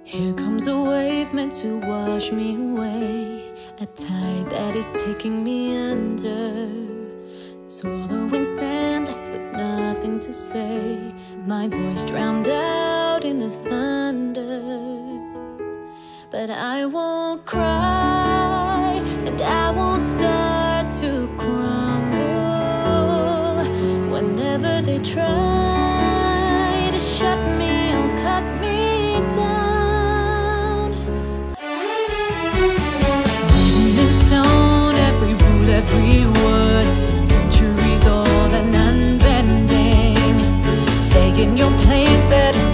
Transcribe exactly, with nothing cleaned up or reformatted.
Here comes a wave meant to wash me away, a tide that is taking me under, swallowing sand left with nothing to say, my voice drowned out in the thunder. But I won't cry, and I won't start to crumble. Whenever they try to shut me or cut me down, every word, centuries old and unbending. Stay in your place, better